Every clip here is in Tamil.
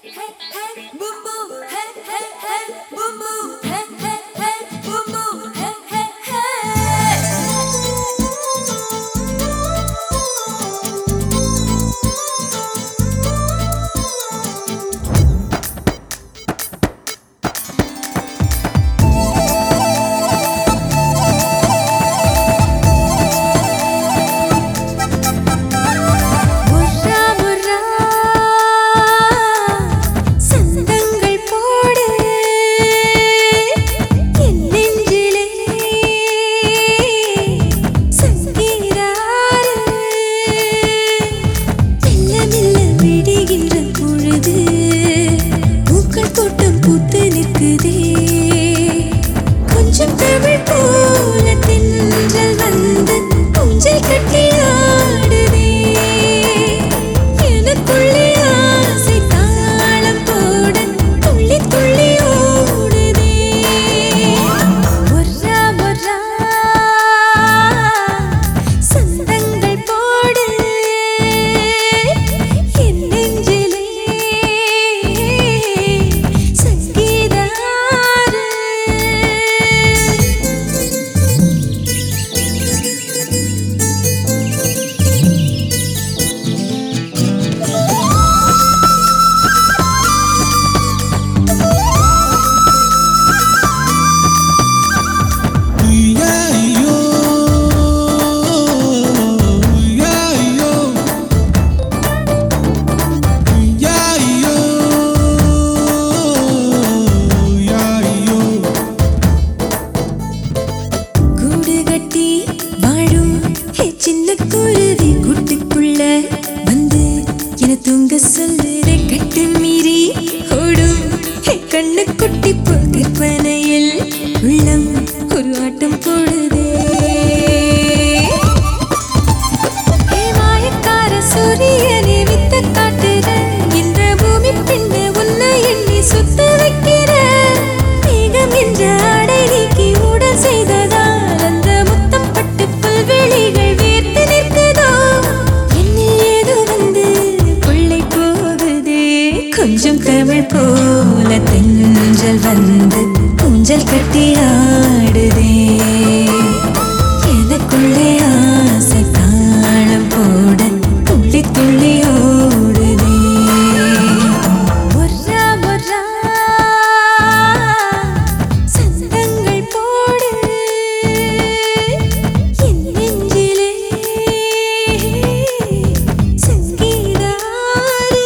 தூங்க சொல்லுறே கட்டு மீறி ஓடும் கண்ணு குட்டி போல் கற்பனையில் உள்ளம் ஒரு ஆட்டம் போடுதே. மாயக்கார சூரியனே வித்த காட்டுற இந்த பூமி பெண்ணு உன்னை எண்ணி சுத்த வைக்கிற மேகம் என்ற ஆடை நீக்கி உடல் செய்ததால் அந்த முத்தம் பட்டு புல்வெளிகள் வேர்த்து நிற்குதோ. என்னில் ஏதோ வந்து கொள்ளை போகுதே. கொஞ்சம் தமிழ் போல தென்றல் வந்து ஊஞ்சல் கட்டி ஆடுதே. எனக்குள்ளே ஆசை தாளம் போட துள்ளி துள்ளி ஓடுதே. ஒர்ரா ஒர்ரா சத்தங்கள் போடு என் நெஞ்சிலே சங்கீத ஆறு.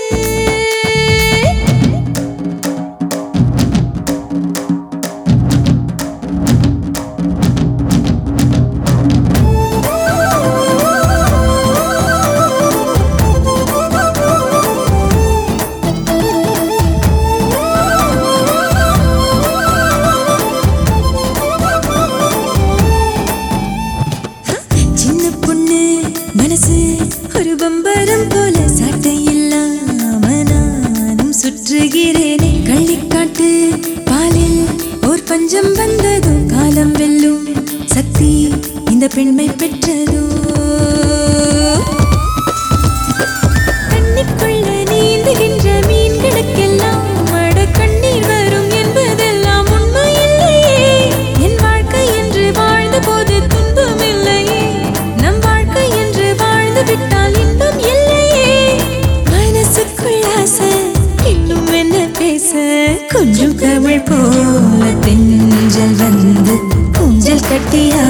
சின்ன பொண்ணு மனசு ஒரு பம்பரம் போல சாட்டை இல்லாம நானும் சுற்றுகிறேனே. கள்ளிக்காட்டு பாலில் ஓர் பஞ்சம் வந்ததோ காலம் வெல்லும் சக்தி இந்த பெண்மை பெற்றதோ. கண்ணிக்குள்ள நீந்துகின்ற மீன்களுக்கெல்லாம் மட கண்ணீர் வரும் என்பதெல்லாம் உண்மை இல்லையே. என் வாழ்க்கை என்று வாழ்ந்த போது துன்பம் இல்லையே. நம் வாழ்க்கை என்று வாழ்ந்து விட்டால் இன்பம் இல்லையே. மனசுக்குள் ஆசை இன்னும் என்ன பேச. கொஞ்சம் தமிழ் போல தென்றல் வந்து ஊஞ்சல் கட்டி